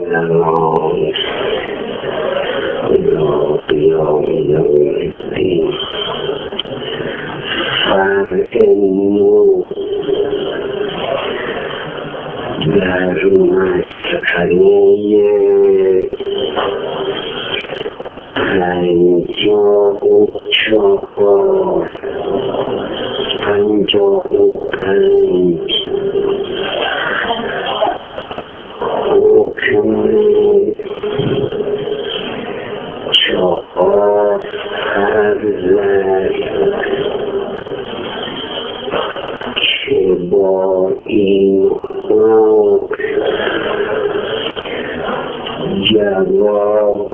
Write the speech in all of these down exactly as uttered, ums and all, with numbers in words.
نماز خدا قیام یوم الدین فرع نو در مسئله پنجاه و چهار پنجاه و پنج حکم چهار فرزند که با این حکم جواب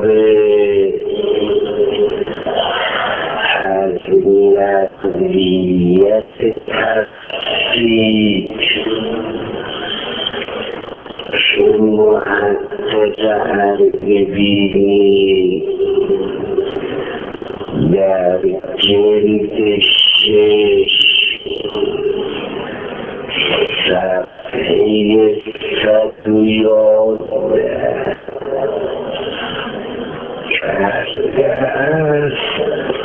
از لغویت تفسیر که محقق اردبیلی در جلد شش صفحه صد و یازده کرده است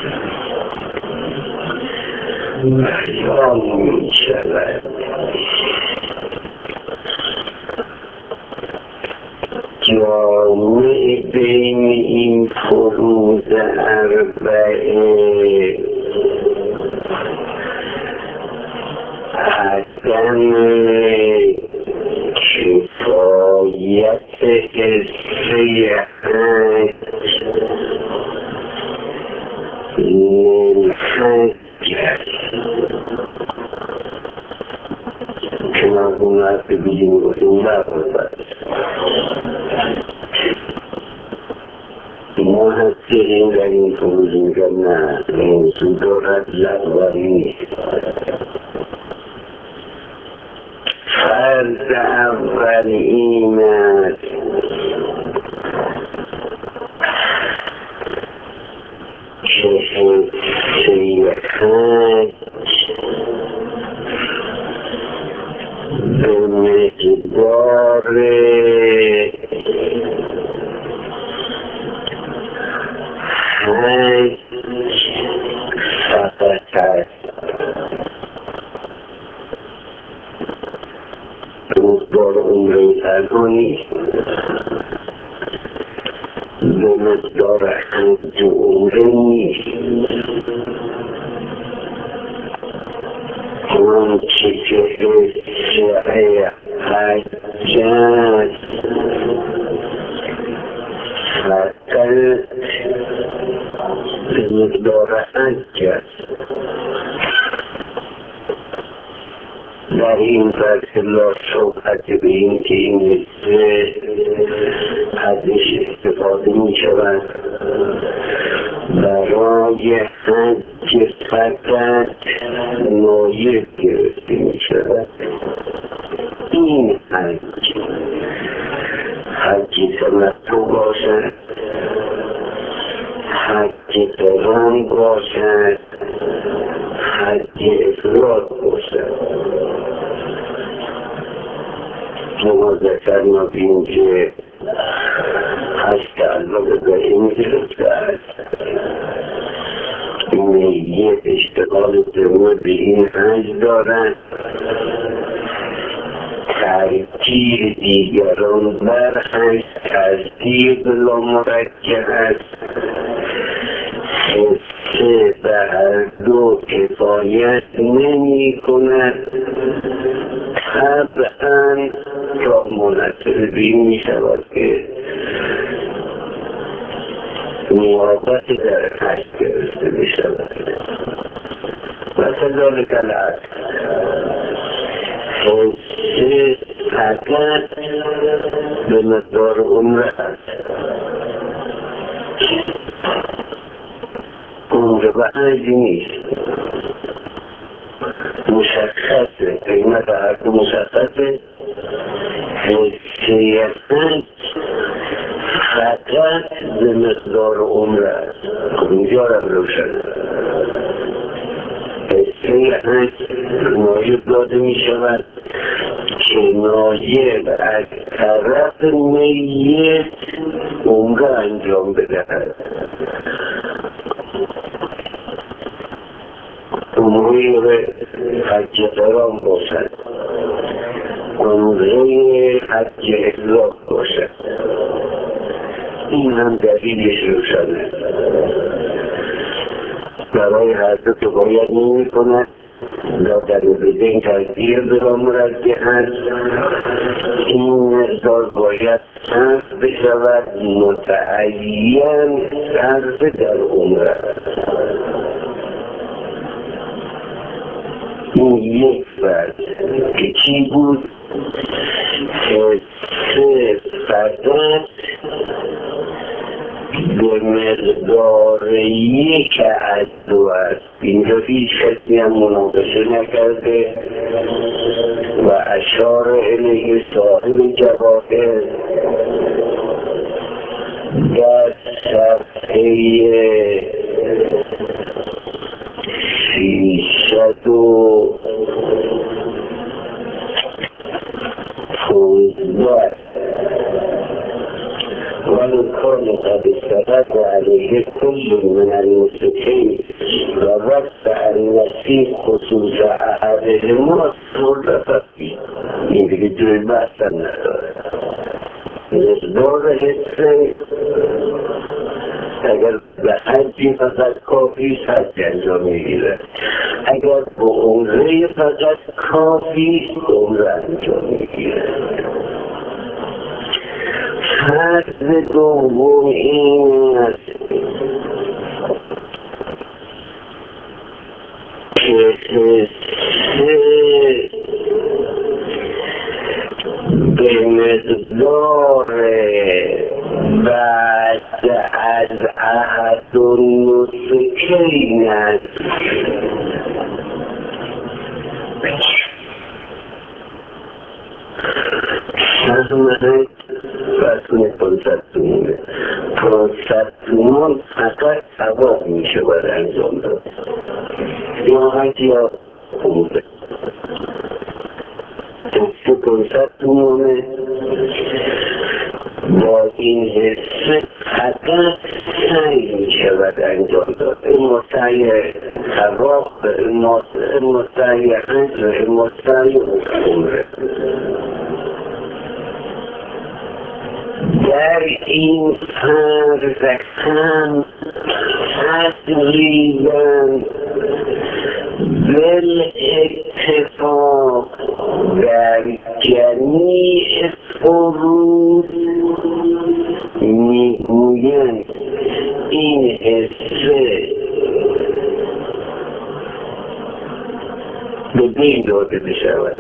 بیان می شود جامع بین این فروض اربعه عدم کفایت حصه حج للحج که مردم هست که بیدیم گفتیم نبود محققین در این فروض میگن نه موضوع دارد لغوی نیست فرض اول این است که حصه حج به مقدار حج فقط است مقدار عمره تنها نیست به مقدار حج و عمره نیست اون چی که حصه حج است فقط به مقدار حج است در این فرق لا شبهت به این که این حصه ازش استفاده می شود برای حج فقط نایب گرفته می شود این حج حج تمتع باشد حج قران باشد حج افراد باشد ما ذکرنا بیم که حج تعلق به این گرفته است نیت اشتغال درمه به این حج دارد ترکیب دیگران بر حج ترکیب لا مرکب است حصه به هر دو کفایت نمی کند طبعا تا مناسب بین می شود که نیابت در حج گرفته می شود و کذالک العکس حصه فقط به مقدار عمره است عمره به حج نیست مشخصه قیمت هر دو مشخصه حصه حج فقط به مقدار عمره است اینجا را روشن حصه حج نایب داده می شود کنایه از طرف میت عمره انجام بدهد. عمره حج قران باشد، عمره حج افراط باشد. این هم دلیلش روشنه. برای هر دو که باید نمی کند لا در بدین تذیر برا مرجع هست. این مقدار باید صرف بشود متعین صرف در عمره. این یک فرد که چی بود؟ حسه فقط به مقدار یک عدو است. اینجا هیچ کسی هم مناقشه نکرده و اشار الیه صاحب جواهر در صفحه سیصد و پانزده ولو كان قد استفاد عليه كل من المشركين ووسع النسيب خصوص أحدهما صلفت فيه. این دیگه جوی بحثم نداره. مقدار حسه اگر به حجی فقط کافی حج انجام میگیره، اگر به عمره فقط کافی عمره انجام میگیره. فرض دوم این است که حسه به مقدار بعد از عهد و نسکین است. شهمت فرسون پانصد تومونه. پانصد تومون فقط ثواب میشه باید انجام داد، یا حج یا عمره. حسه پانصد تومونه. با این حسه فقط سعی میشه باید انجام داد. اما سعی ثواب، اما سعی حج، اما سعی عمره. در این فرض هم تقریباً بالاتفاق در جمیع فروض میگویند این حسه به دین داده بشود.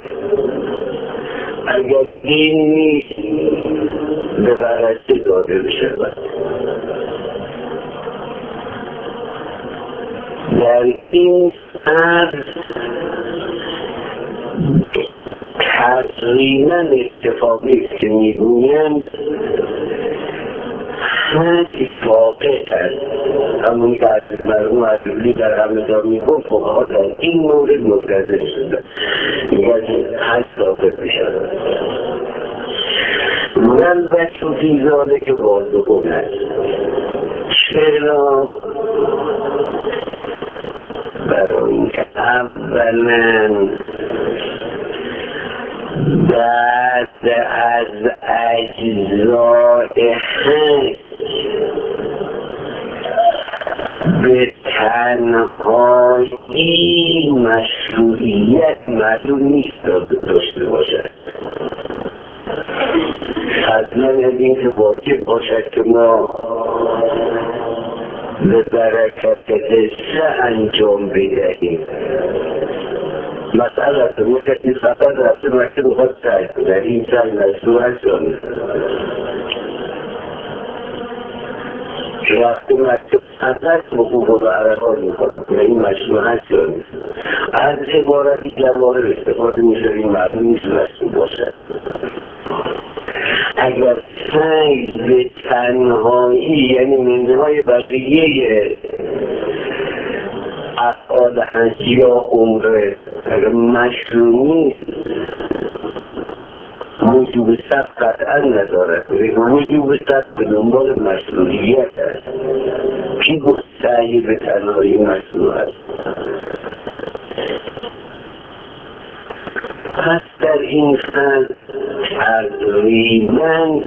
اگر دین نیست به غرض داده بشود. در این فرض تقریباً اتفاقی است که میگویند حج واقع است. همون که از مرحوم عبداللی در همه میگفت فقها در این مورد متضح شده، میگن حج واقع بشود. من بچه فیزاده که بازو کند. چرا؟ برای اینکه اولا بعد از اجزای حج به تنهایی مشروعیت معلوم نیست داشته باشد. حتما از این که واجب باشد که ما به برکت حسه انجام بدهیم. مسئله است ما کسی فقط رفته مکتب بخواد سعی کنه، این سعی مشروع هست یا نه؟ رفته مکتب فقط حقوق و عرفات میخواد کنه، این مشروع هست یا نه؟ از عبارتی جواهر استفاده میشه، این معلوم نیست مشروع باشد. اگر سعی به تنهایی یعنی منهای بقیه افعال حج یا عمره اگر مشروع نیست، وجوب سب قطعا ندارد. وجوب سب به دنبال مشروعیت است. کی گفت سعی به تنهایی مشروع است؟ پس در این حال تقریبا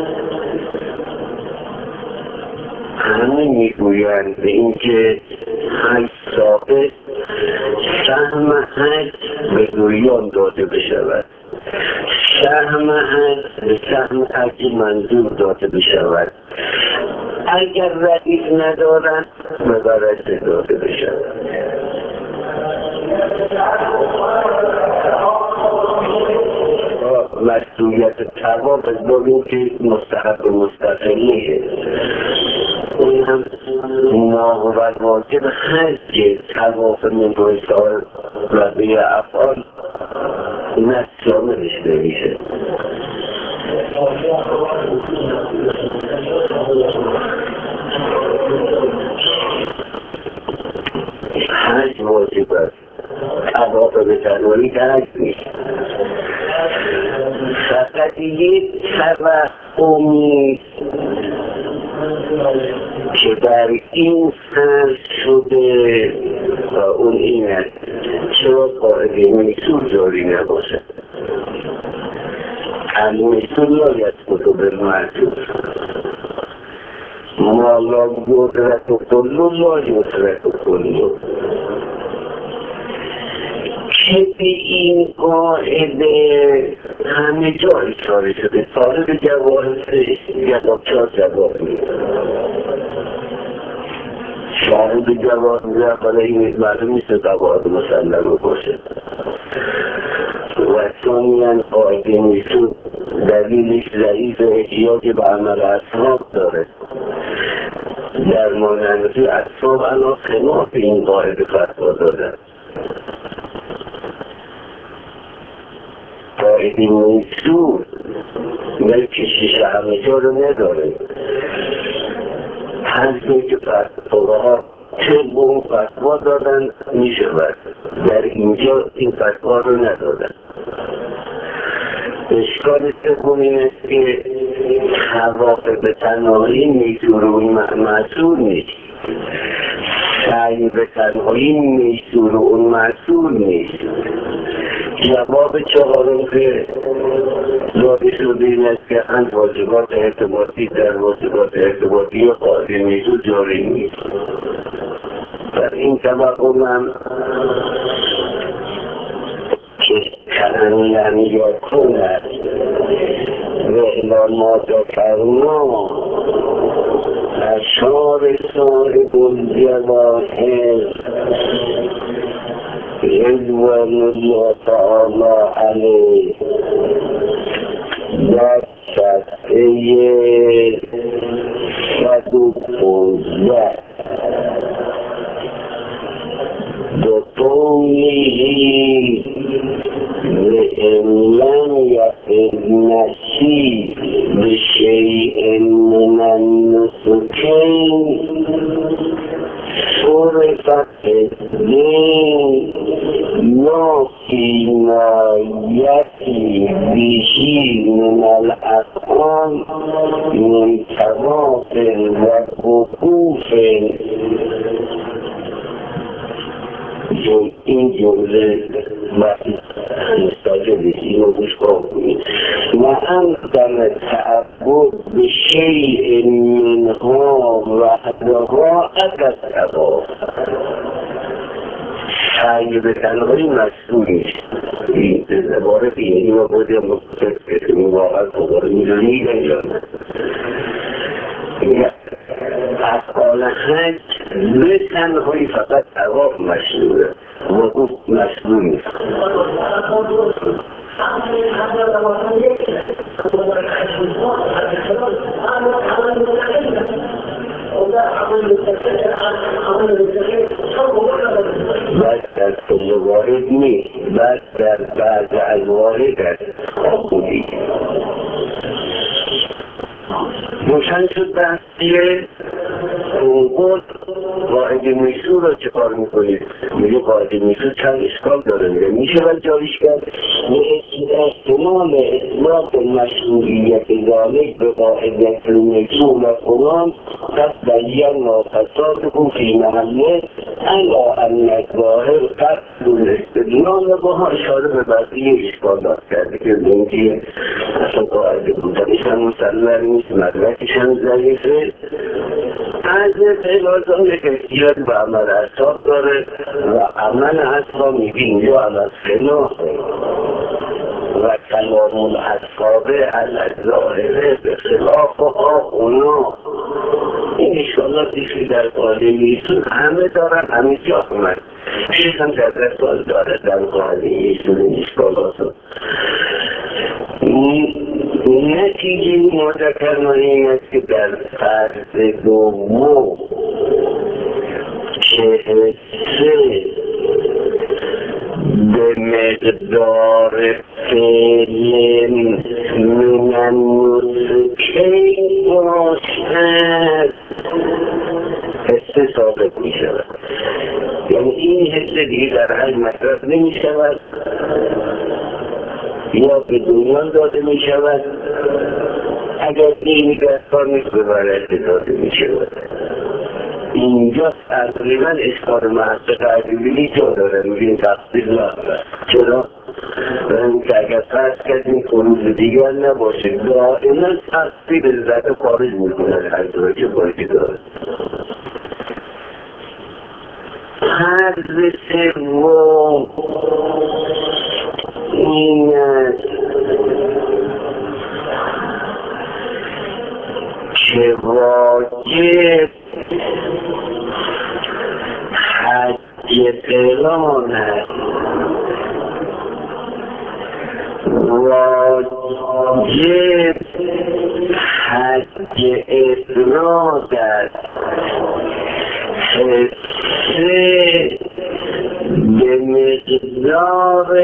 همه میگویند به اینکه حج ثابت، سهم حج به دوریان داده بشود، سهم حج به سهم حج منظور داده بشود، اگر ردیف ندارند به برعکس داده بشود. مسئولیت طواف از بابی که مستحق مستقلیه، اون هم ناقبل واجب حج طواف منوی سال ربیع افعال نست شاملش نمیشه. حج واجب است، طواف به تنهایی که حج نیست. فقط یک توهمی که در این سر شده و اون این است چرا قاعده میسور جاری نباشد. المیسور لا یسقط بالمعصور، ما لا یدرک کله لا یترک کله. که به این قاعده همه جا اشاره شده. طالب جواهر یکاب چهار جواب میده، صاحب جواهر میده قاله این معلوم نیست جواهر مسلم باشه. و ثانیاً قاعده میسود دلیلش ضعیف احتیاج به عمل اصحاب داره. در مانند اصحاب الان خلاف این قاعده فتوا دادن. قاعده میسود بل کشش همه جا رو نداره. هنگه که فتواها طب اون فتوا دادن می شود، در اینجا این فتوا رو ندادن. اشکال سوم این است که طواف به تنهایی میسور و معصور نیست، سعی به تنهایی میسور و اون معصور نیست. جواب چهارم که داده شده این است که هم واجبات ارتباطی در واجبات ارتباطی قاعده میسور جاری نیست. در این توقعم هم که کلن یا کند و اعلامات فرما اشار صاحب الجواهر رضوان الله تعالی علیه در صفحه صد و پانزده بطوله وإن لم يقل نسي بشيء من النسكين صرفت الدين لا فيما يأتي به من الأفعال من طواف ووقوف. این جمله مستجد این رو گوش کنید. و امکن تعبد به شیء منها وحدها اکثرها. سعی به تنهایی مسئول نیست. این عبارت اینی رو بودیم مستجد این واقعا دوباره میدونید انجام افعال حج به تنهایی فقط طواف مشروعه، وقوف مشروع نیست. بس در کل وارد نیست، بس در بعض از وارد است. خوبی روشن شد بحثیه قد و قاعد میسو رو چه کار میکنید؟ میگه قاعد میسو چند اشکال داره، میگه میشه ولی جاریش کرد احتمال اطلاق مشروعیت ذالک به قاعدت میسو و فلان قد بینا فسادکم فی محله الا ان الظاهر قصد الاستدلال و باها اشاره به بقیه اشکالات کرده که زندگی اصلا قاعده بودنش هم مسلم نیست، مدرکش هم ضعیفه. از فعلازانه که احتیاج به عمل اصحاب داره و عمل اصحاب میگه اینجا عمل فنا و کلام الاصحاب الظاهره به خلاف اونا. این اشکالات دیشی در قاعده میسون همه دارن، همه جا همه شیخ هم در رسال داره در قاعده میسون این اشکالات. نتیجه مذکر من این است که در فرض دوم که حسه به مقدار فعل من النسکی باشد حسه ثابت می شود. یعنی این حسه دیگه در حل مصرف نمی شود یا به دنیان داده می شود، اگر دینی دستار نیست به برده داده می شود. اینجا تقریبا اشکال محصه قدیمی جا داره، میگه تقصیل نداره. چرا؟ برای که اگر فرض کردیم خروج دیگر نباشه دائما تقصیل زده خارج میکنه هر دوره که باید داره. حرز سوم این است که واجب حج قران است، واجب حج افراد است، حسه به مقدار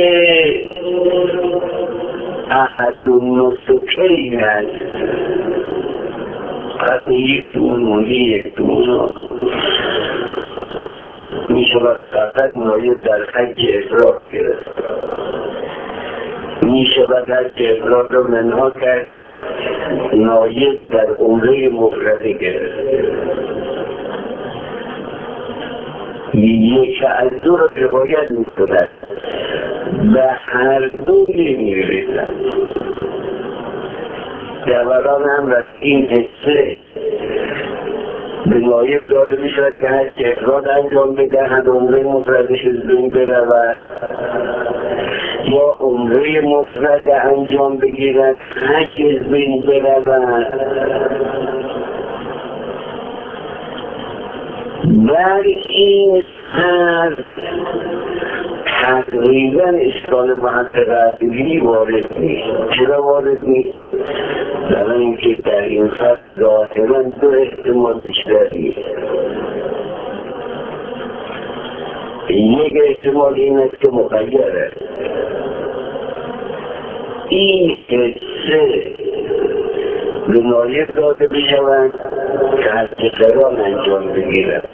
احد النسکین است. از یک دون مونده یک دون می شود فقط نایب در حج افراد گرفت، می شود حج افراد را منها کرد نایب در عمره مفرده گرفت. یک از دو را روایت می کند به هر دو نمی رسد. جواران هم رست این حسه به نایب داده می شود که هر که افراد انجام بدهد عمره مفردش از بین برود یا عمره مفرد انجام بگیرد حج از بین برود. بر این سر تقریبا اشکال محقق قدیمی وارد نیست. چرا وارد نیست؟ برای اینکه در این فصل ظاهرا دو احتمال بیشتر نیست. یک احتمال این است که مخیر است، این حسه به نایب داده بشوند که حج قران انجام بگیرد،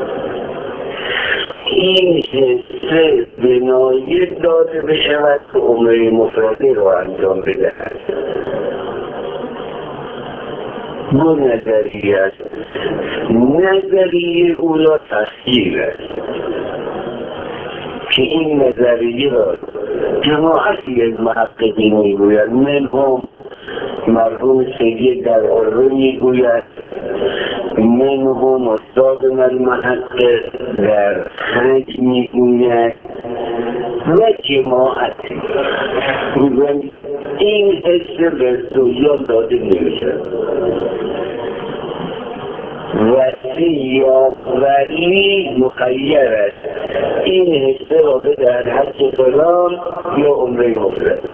این حسه به نایب داده بشود که عمره مفرده را انجام بدهد. دو نظریه است. نظریه اولا تفسیر است که این نظریه را جماعتی از محققین میگوید، منهم مرحوم سید در عربه میگوید، منهم استاد من محقق در خرج میگوید و جماعتی میگوید این حسه به سویان داده نمیشه و سیاوری مخیر است، این حسه را بدهد حج قران یا عمره مفرد.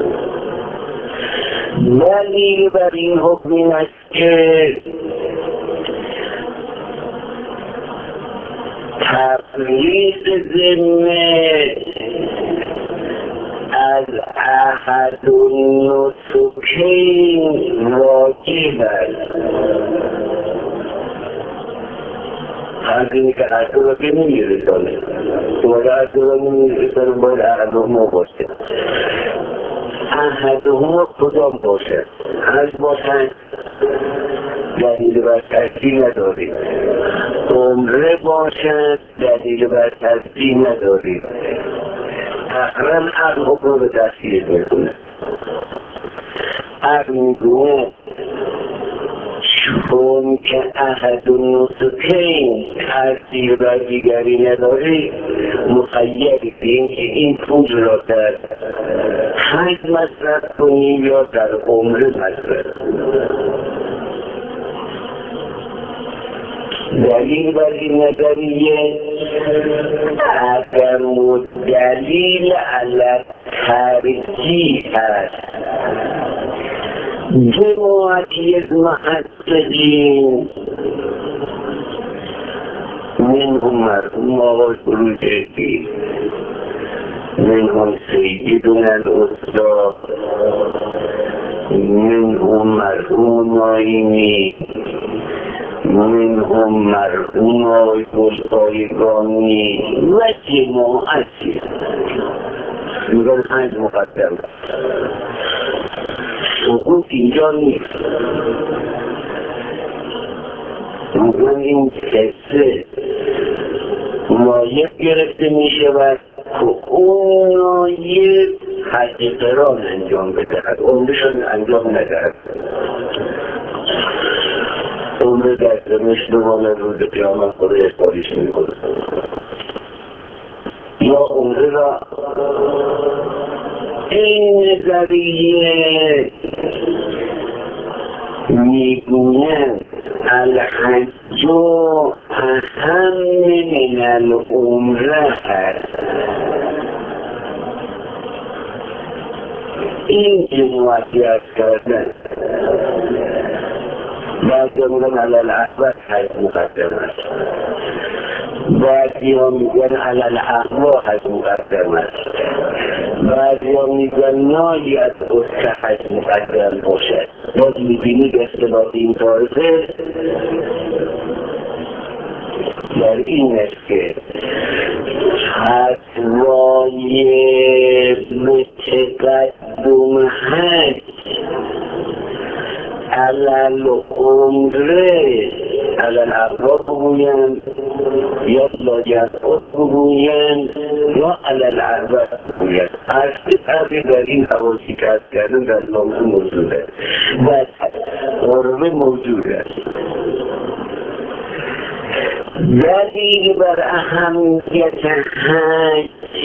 ولی بر این حکم این است که تقلید ذمه از احد النسکین واجب است. همچنین که عرض را که نمیرسانه باید عرض را نمیرسانه باید عرض ما باشه. احدهما کدام باشد؟ هر باشد دلیل بر ترسی ندارید، عمره باشد دلیل بر ترسی ندارید. اقرن عقل حکم به تأثیر میکنه. عقل میگونه چون که احد النسکین تأثیر بر دیگری نداری، مخیری به این که این پول را در حج مصرف کنی یا در عمره مصرف. دلیل بر این نظریه عدم و دلیل علی ترجیح است. جماعتی از محققین منهم مرحوم آقای فروجردی، منهم سیدون الاستاد، منهم مرحوم نایمی، منهم مرحوم آقای گلپایگانی و جماعتی میگن پنج مقدم سقوط اینجا نیست. میگن این قصه نایب گرفته می شود که اون نایب حج قران انجام بدهد، عمرشان انجام ندهد. عمر دست مشتمانه روز قیامت خود احباریش می کنه یا عمره را این نظریه میگویند الحج اهم من العمره است. این جماعتی از کردن بعضی میگن علال احوال حج مقدم است، بعضی ها میگن علال احوا حج مقدم است، بعضی ها میگن ناید که حج مقدم باشد. باز میبینید اختلاف این طایفه در این است که فتوای متقدم حج علال عمره علال اقرار بگویند یا لاجت خود بگویند یا علال عربت بگویند. هرچه فرقی در این حواسی که از کردن در موضوع موجود است و عربه موجود است. دلیل بر اهمیت حج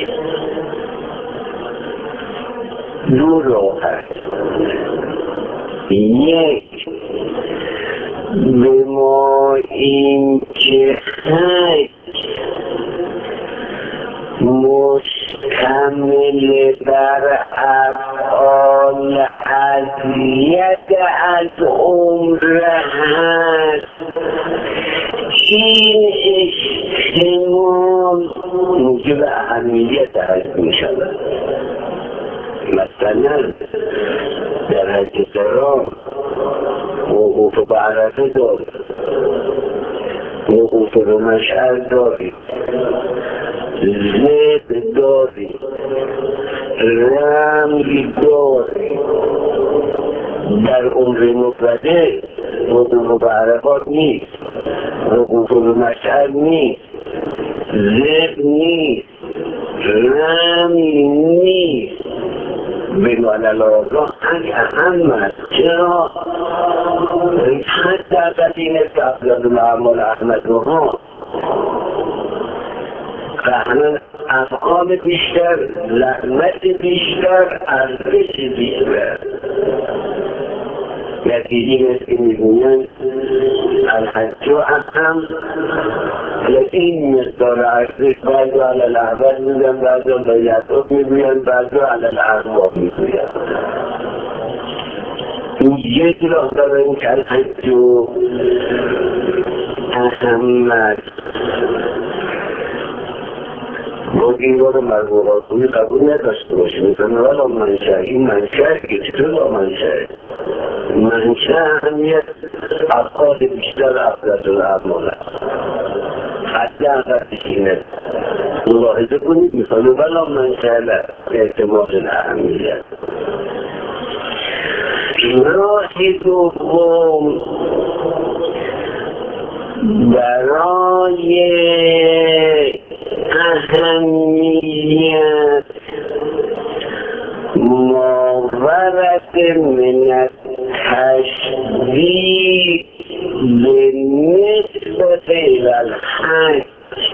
دو راه است. یک، به ما این که حج مشتمل بر افعال اذیت از عمره هست، این احتمال موجب اهمیت حج می شود. مثلا در حج قران وقوف به عرفه دارید، وقوف به مشعر دارید، زد دارید، رمل دارید. در عمره مفرده وقوف به عرفات نیست، وقوف به مشعر نیست، زد نیست، رمل نیست. بنوان الله خیلی اهم است. چرا؟ حتی از این است که افضل الاعمال احمد ها قهرن افعال بیشتر، لحمت بیشتر، ارزش بیشتر. نتیجه است که میگویند الحج اهم، این مقدار ارزش بعضی علال احوال میگن، بعضی بایدات میگوین، بعضی علال احوال میگوین. این یک راه داریم که الحج اهمت باید این رو مرموقات کنی قبول نداشته باشی. مثلا ولا منشه، این منشه که چطور با منشه؟ منشه اهمیت افعال بیشتر افضل الاعمال است. حتی اقدرش اینه ملاحظه کنید مثال ولا من شهله اعتماد الاهمیت. راه دوم برای اهمیت ماورد من تشبیه به نسبت الحج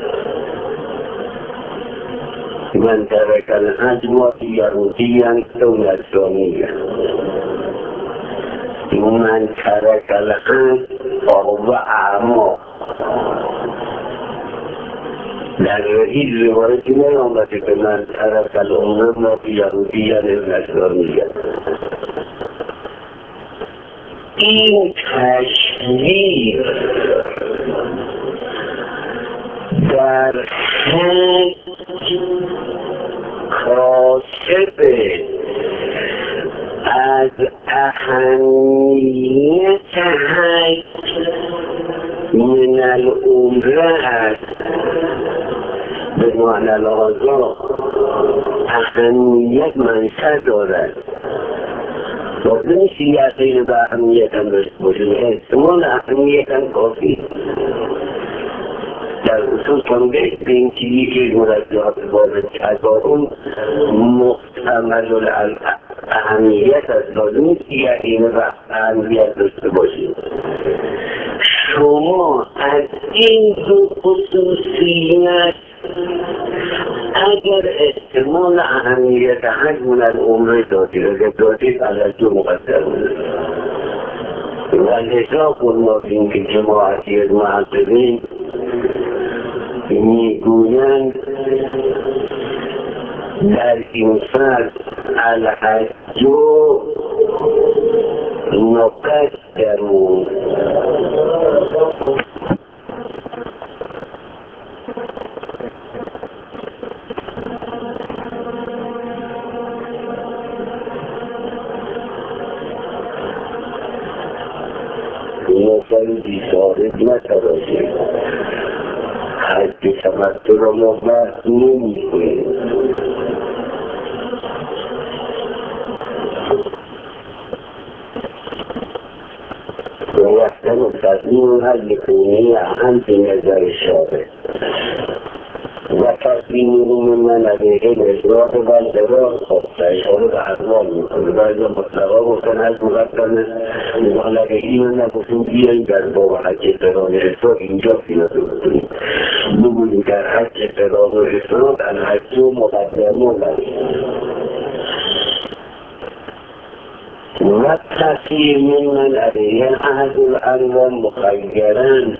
من ترک الحج ما یهودیان او نصرانیان من ترک الحج فهو اعما. در این روایتی نیامده که من ترک الامه ما یهودیان او نصرانیان. این تشبیه در حج کاسب از اهمیت حج من العمره است. به معنی لحاظا اهمیت منشأ دارد. باید نمیشه یقین به اهمیت هم داشته باشه، احتمال اهمیت هم کافی. در اصول کنده به این چیزی که مرجعات باب تظاهر محتمل اهمیت است، لازم نیست یقین به اهمیت داشته باشید. شما از این دو خصوصیت اگر احتمال اهمیت حج من العمره دادید، اگر دادید علت مقدر بود و لذا قلنا بین که جماعتی از محققین میگویند در این فرد الحج مقدرون. مثل بیشارت نتراشه حج تمتع را ما بحث نمی کنیم. ویحتم تقدیم حج کنی اهم به نظر شاره و تقدیم رو من علیه اجراق و درار خواست اشاره به اقوال میکنه. بعضی مطلقا گفتن حج مقدم مبالغه این رو نگفتیم بیاییم در باب حج قران افراد اینجا پیاده بکنیم. بگوییم در حج قران افراد الحج مقدمون است و تقدیم من علیه احد الارض مخیرن.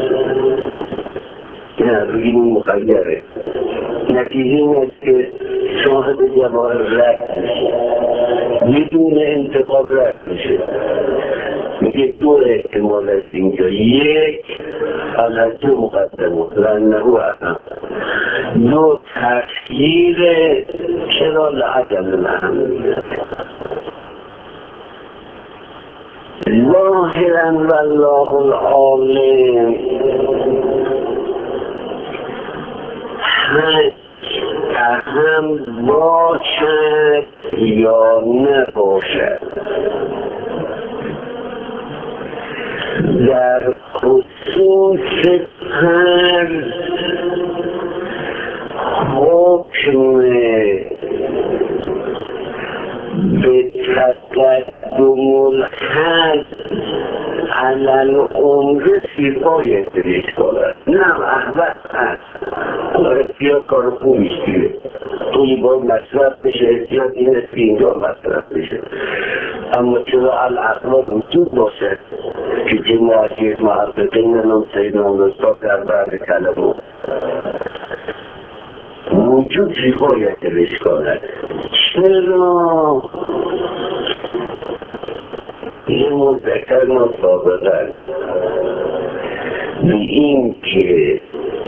نه بگیم مخیره. نتیجه این است که شاهد جواهر رد میشه، بدون انتخاب رد میشه. میگه دو احتمال است اینجا. یک الحج مقدمه لانه اهم. دو تأخیر چرا لعدم الاهمیت. ظاهرا والله العالم حج اهم باشد یا نباشد در خصوص فرض حکم به تقدم الحج علی العمره سیفای اتریش دارد. نه احبت هست احتیاط کار خوبیش دیره توی باید مصرف بشه. احتیاط این است که اینجا مصرف بشه. اما چرا الاخلاق وجود باشد که جماعتی محققین نام سیدان رستا در بعد کلمه وجود سیفای اتریش کارد. چرا این مذکر مسابقه به این که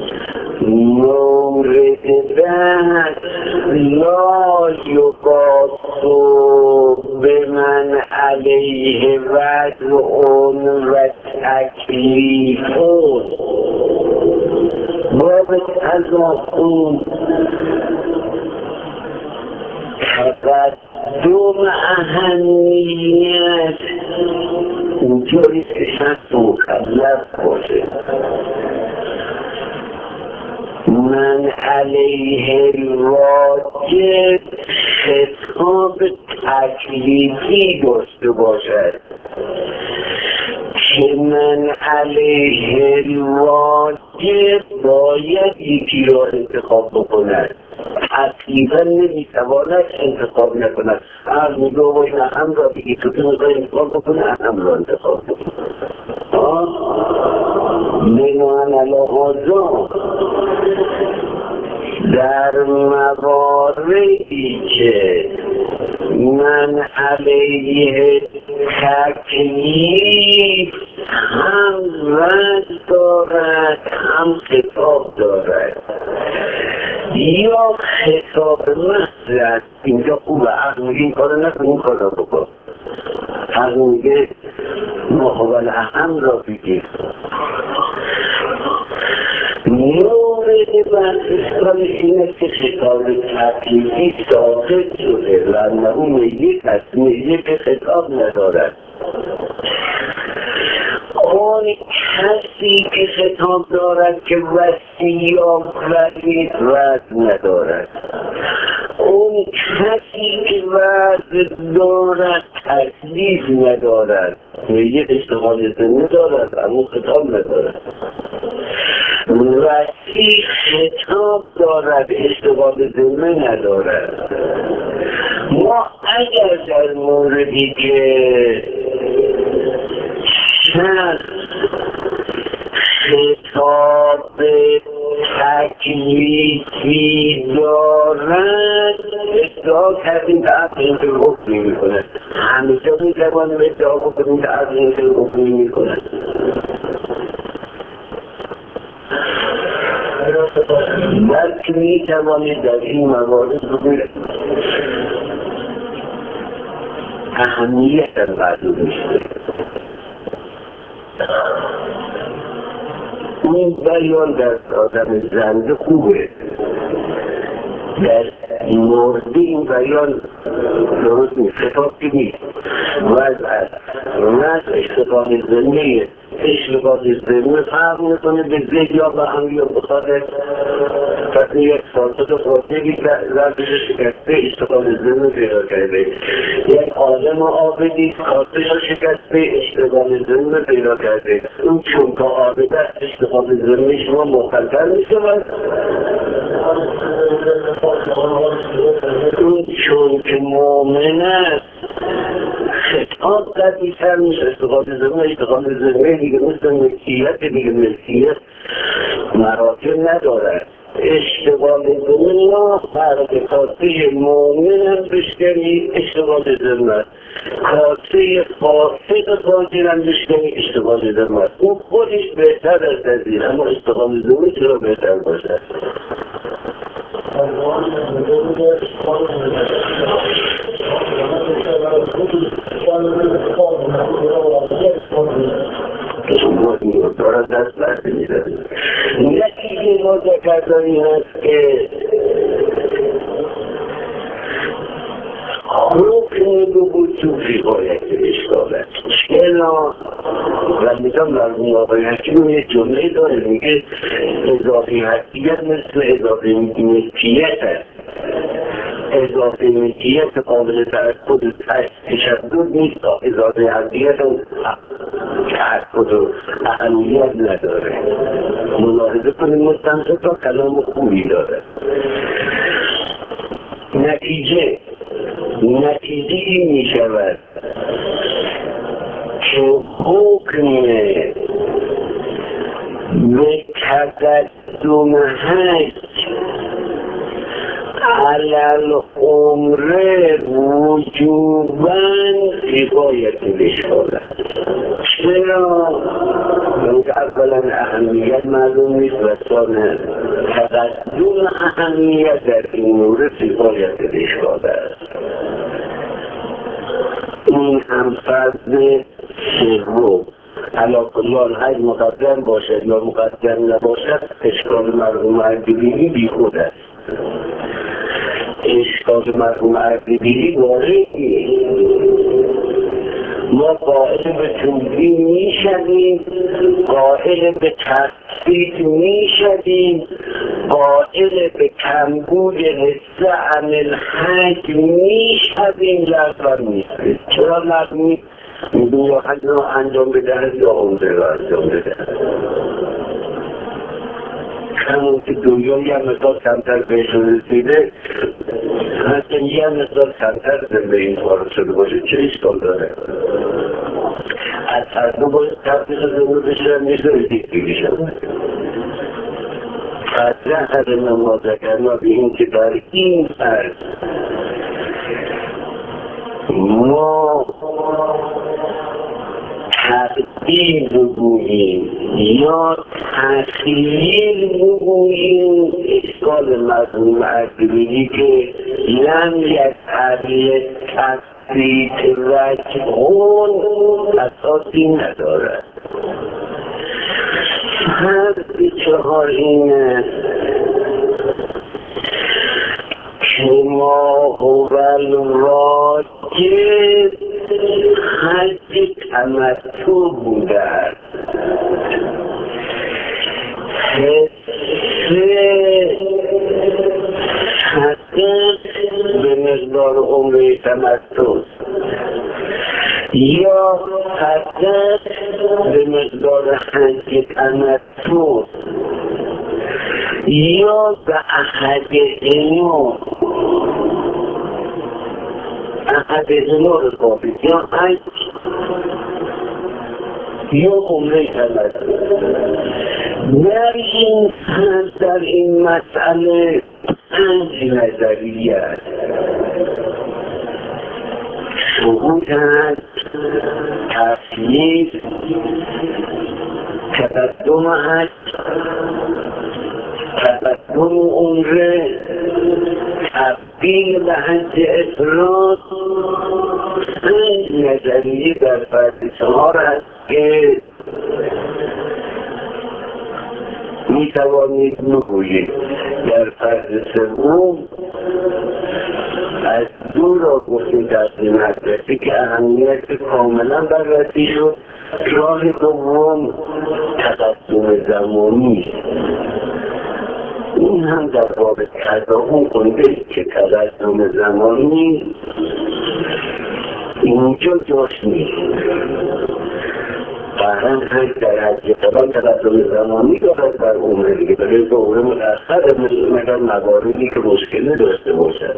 مورد بعد لا یقاسو به من علیه وضعون و تکلیفون باب تضاهم تقدم اهمیت اینجوری که شخص مکلف باشه من علیه الواجب خطاب تکلیفی داشته باشد که من علیه الواجب باید یکی را انتخاب بکند تقریبا نمیتواند انتخاب نکند هر میگه و این اهم را بگی تو تو میخوای انتخاب بکنه اهم را انتخاب بکنه بناهن علاقازا در مواردی که من علیه تکلیف هم رد دارد هم خطاب دارد یا خطاب محض است اینجا خوبه حق میگه این کار نکن این کار را بکن حق میگه مقابل اهم را بگیر مورد برخستانش اینه که خطاب تکلیفی ساقط شده و انهو میگه هست میگه که خطاب ندارد اون کسی که خطاب دارد که وسیع وزید رد ندارد اون کسی که وزد دارد تکلیف ندارد میگه اشتغال زنده دارد اما خطاب ندارد وسیع خطاب دارد اشتغال زنده ندارد ما اگر در موردی که شخص خطاب تکلیفی دارد ادعا کردیم که عقل اینکه حکمی میکند همیشه میتوانیم ادعا بکنیم که عقل اینکه حکمی میکند بلکه میتوانید در این موارد بگوید اهمیت در معلوم میشه این بیان در آدم زنده خوبه در مورد این بیان درست نیست خطاب که نیست وضع است وضع اشتغال زنده اشتغال زنده فرق میکنه به زید یا به هم یا بخاطر فقط یک سالتا تو خواهدگی زرده شکسته اشتغال زنده پیدا کرده یک آدم آبدی کارتش شکسته اشتغال زنده پیدا کرده اون چون که آبده اشتغال زنده شما مخلطر میشه اون چون که مؤمن است خطاب در بیتر میشه اشتغال زمین اشتغال زمین دیگه مثل ملکیت دیگه ملکیت مراتب ندارد اشتغال زمین ما فرق کاسه مؤمن هم بشکنی اشتغال زمین کاسه فاسد فاجر هم بشکنی اشتغال زمین اون خودش بهتر است از این اما اشتغال زمین چرا بهتر باشد دارد دست برده میده نتیجه ما ذکرداری هست که حکم دو وجودی باید اشکال است اشکالا و میگم مرمون آقای حکیم یک جمعه داره میگه اضافی حقیقت مثل اضافی ملکیت است اضافه ملکیت قابل تأکد تشدد نیست اضافه حقیقت تأکد و اهمیت نداره ملاحظه کنیم مستمسه تا کلام خوبی داره نتیجه نتیجه این می شود که حکم به تقدم هست علل عمره وجوباً باید بشکالد چرا؟ چونکه اولا اهمیت معلوم نیست و ثانیا تقدم اهمیت در این مورد باید بشکالد این هم فرض سوم علا کلان های مقدم باشد یا مقدم نباشد اشکال مرحوم اردبیلی بی خود است. اشکال مرحوم اردبیلی واردی ما قائل به جمعی می شدیم، قائل به تفسید می شدیم، قائل به کمبود حصه عمل حج می شدیم، لازم می شدیم. چرا لازم می میدون یا حج را انجام بدهد یا عمره را انجام بدهد. همون که دنیایی هم مثال کمتر بهشون رسیده حتی یه مثال کمتر زنده این کار شده باشه چه اشکال داره؟ از هر دو باید تبدیل زنده بشن نیست رسید بگیشن. قدره هر نمازه کرنا به این که در این فرد ما تقدیم بگوییم یا تخییر بگوییم اشکال مرحوم اردبیلی که لم یسعلی تثبیت وجهون اساسی ندارد. هر چهار اینه که ما هو الواجب حج تمتع بوده است. حسه حقیق به مقدار عمره تمتع یا حقیق به مقدار حج تمتع یا به احد اینو احد اینو رو قابل یا حج یا عمره تمتع. در این در این مسئله پنج نظریه است. شهود هست، تفییض، تقدم هست، تقدم عمره، تبدیل به حج افراد. پنج نظریه در فرد چهار هست که می توانید بگویید. در فرد سوم از دو را گفتیم دستی مدرسی که اهمیت کاملا بررسی شد. راه دوم تقدم زمانی، این هم در باب تضاهم کنده که تقدم زمانی اینجا جاش نیست. قهرم هست در حج قبل تقدم زمانی دارد بر عمره دیگه، برای به عمره متأخر مگر مواردی که مشکل داشته باشد.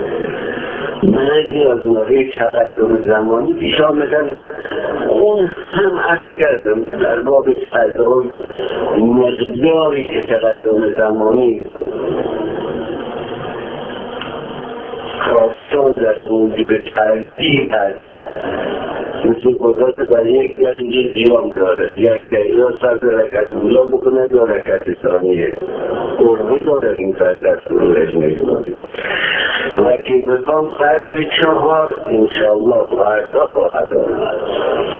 بعضی از موقع تقدم زمانی پیش آمدن، اون هم عرض کردم در باب فضای مقداری که تقدم زمانی خواستان در موجب ترتیب هست. مثل قدرت برای یک یک اینجا دیام داره، یک دقیقه سر رکت اولا بکنه یا رکت ثانیه قرمه داره این فرد در سرورش میزنه و که بزام فرد به چهار انشاءالله فردا خواهد آمد.